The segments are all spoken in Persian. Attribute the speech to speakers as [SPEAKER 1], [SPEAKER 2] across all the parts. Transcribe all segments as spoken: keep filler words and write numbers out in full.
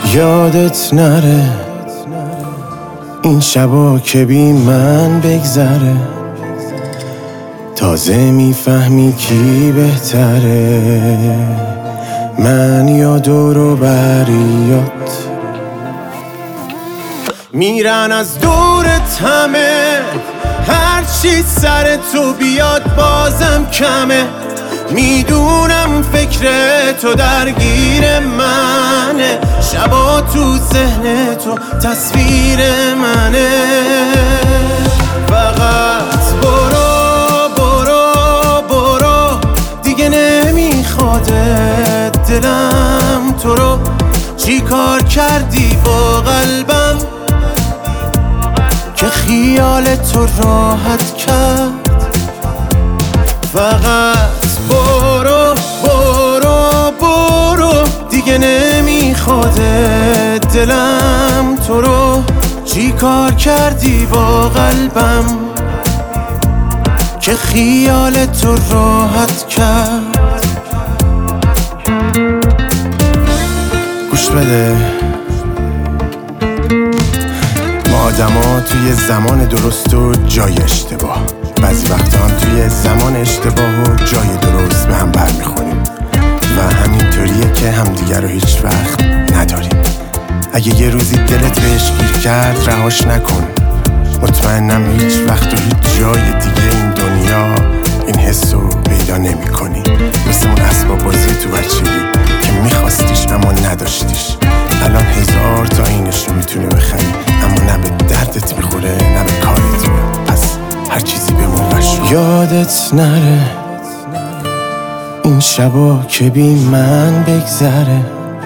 [SPEAKER 1] یادت نره این شبا که بی من بگذره، تازه میفهمی کی بهتره، من یا دور و بریات. میرن از دورت همه، هرچی سر تو بیاد بازم کمه. میدونم فکر تو درگیر منه، شبا تو ذهن تو تصویر منه. فقط برو برو برو، دیگه نمیخوادت دلم تو رو. چی کار کردی با قلبم که خیال تو راحت کرد؟ فقط برو برو برو، دیگه نمیخوادت دلم تو رو. چی کار کردی با قلبم که خیال تو راحت کرد؟ گوش بده، ما آدما توی زمان درست و جای اشتباه، بعضی وقتا هم توی زمان اشتباه و جای درست به هم برمیخوریم و همینطوریه که همدیگه رو هیچ وقت نداریم. اگه یه روزی دلت بهش گیر کرد رهاش نکن، مطمئنم هیچ وقت و هیچ جای دیگه این دنیا این حسو پیدا نمی کنی. مثل اون اسباب بازی تو بچگی که میخواستیش اما نداشتیش، الان هزار تا اینش رو میتونی بخری اما نه به دردت میخوره نه به کارت میاد. پس هر چیزی بمون وشو. یادت نره این شبا که بی من بگذره،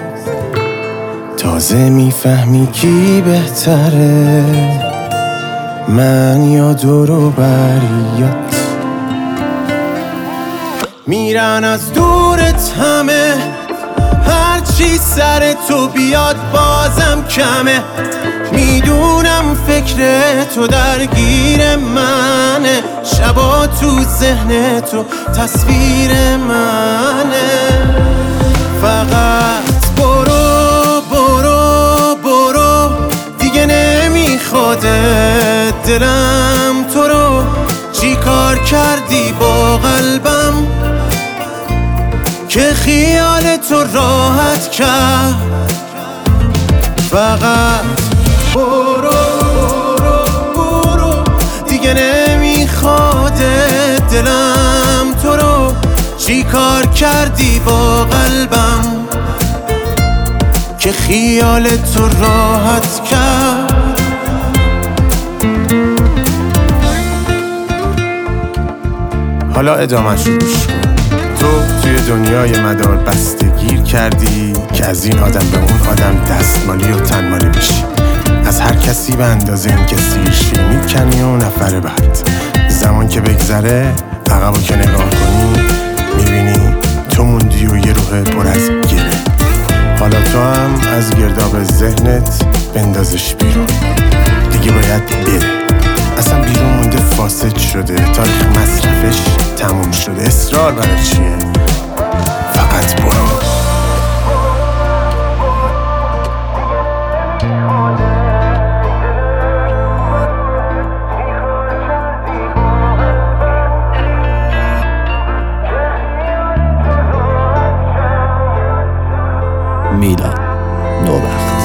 [SPEAKER 1] تازه میفهمی کی بهتره، من یا دور و بریات. میرن از دورت همه، هرچی سر تو بیاد بازم کمه. میدونم فکر تو درگیر منه، شبا تو ذهن تو تصویر منه. فقط برو برو برو، دیگه نمیخوادت دلم تو رو. چی کار کردی با قلبم که خیال تو راحت کرد؟ فقط برو برو برو، دیگه نمیخوادت دلم تو رو. چی کار کردی با قلبم که خیال تو راحت کرد؟ حالا ادامه‌ش رو گوش کن. تو توی دنیای مدار بسته گیر کردی که از این آدم به اون آدم دستمالی و تنمالی بشی، از هر کسی به اندازه این کسی شیر میکنی و نفره بعد. زمان که بگذره عقبو که نگاه کنی میبینی تو موندی و یه روح پر از گره. حالا تو هم از گرداب ذهنت بندازش بیرون، دیگه باید بره. اصلا بیرون مونده، فاسد شده، تاریخ مصرفش تموم شده. اصرار برای چیه؟ فقط برو.
[SPEAKER 2] میلاد نوبخت.